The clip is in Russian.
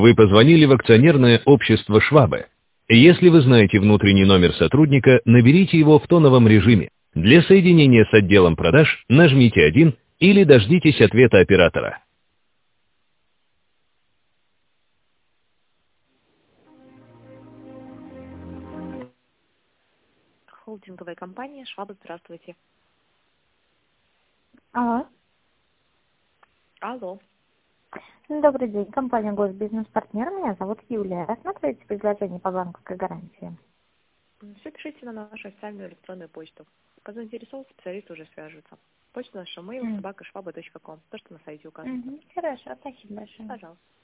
Вы позвонили в акционерное общество «Швабе». Если вы знаете внутренний номер сотрудника, наберите его в тоновом режиме. Для соединения с отделом продаж нажмите 1 или дождитесь ответа оператора. Холдинговая компания «Шваба», здравствуйте. Алло. Алло. Добрый день. Компания «Госбизнес-партнер». Меня зовут Юлия. Рассматриваете предложение по банковской гарантии? Все пишите на нашу официальную электронную почту. Кто заинтересован, специалисты уже свяжутся. Почта наша mail@шваба.ком. То, что на сайте указано. Хорошо. Спасибо большое. Пожалуйста.